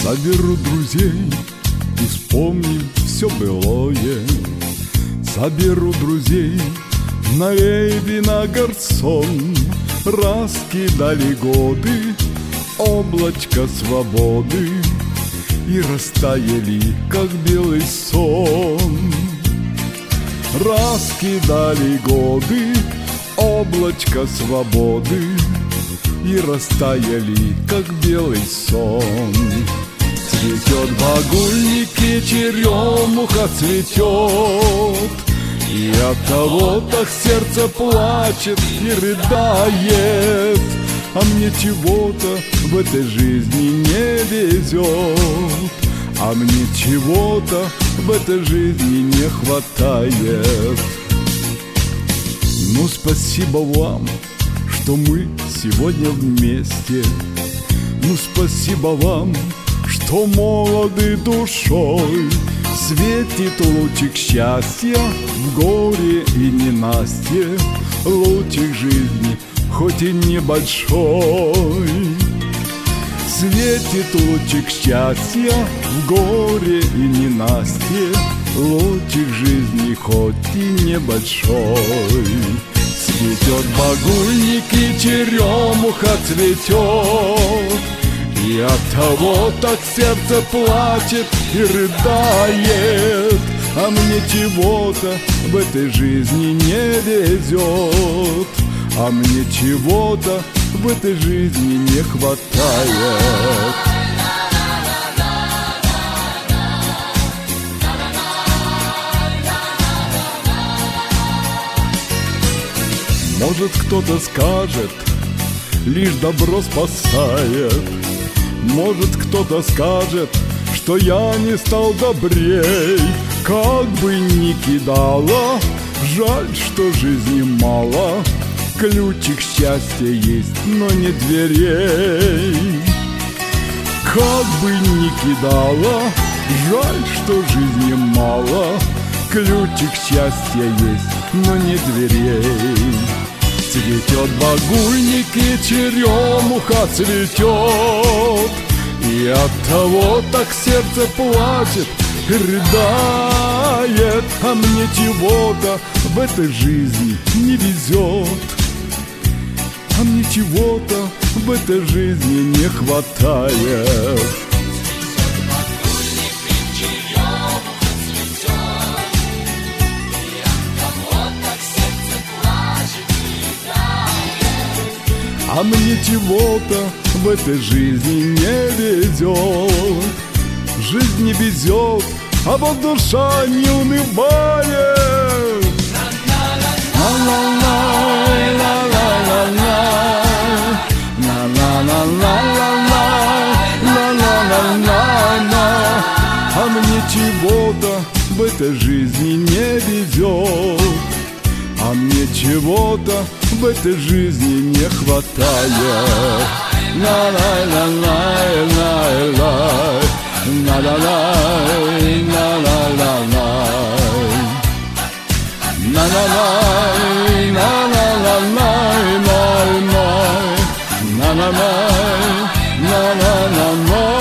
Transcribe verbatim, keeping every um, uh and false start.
Соберу друзей и вспомним все былое. Соберу друзей, налей вина горсон. Раскидали годы, облачко свободы, и растаяли, как белый сон. Раскидали годы, облачко свободы, и растаяли, как белый сон. Цветет багульник, и черемуха цветет, и оттого так сердце плачет и рыдает. А мне чего-то в этой жизни не везет, а мне чего-то в этой жизни не хватает. Ну, спасибо вам, что мы сегодня вместе. Ну, спасибо вам, что молоды душой. Светит лучик счастья в горе и ненастье, лучик жизни, хоть и небольшой. Светит лучик счастья в горе и ненастье, лучик жизни, хоть и небольшой. Цветет багульник, и черемуха цветет, и оттого так сердце плачет и рыдает. А мне чего-то в этой жизни не везет, а мне чего-то в этой жизни не хватает. Может, кто-то скажет, лишь добро спасает. Может, кто-то скажет, что я не стал добрей. Как бы ни кидала, жаль, что жизни мало. Ключик счастья есть, но не дверей. Как бы ни кидала, жаль, что жизни мало. Ключик счастья есть, но не дверей. Цветет багульник, и черемуха цветет, и оттого так сердце плачет и рыдает. А мне чего-то в этой жизни не везет, а мне чего-то в этой жизни не хватает. А мне чего-то в этой жизни не везет. Жизнь не везет, а вот душа не унывает. А мне чего-то в этой жизни не везет, а мне чего-то в этой жизни не хватает. На-на-на-на-на-на, на-на-на-на-на-на, на-на-на-на-на-на, на-на-на-на-на-на.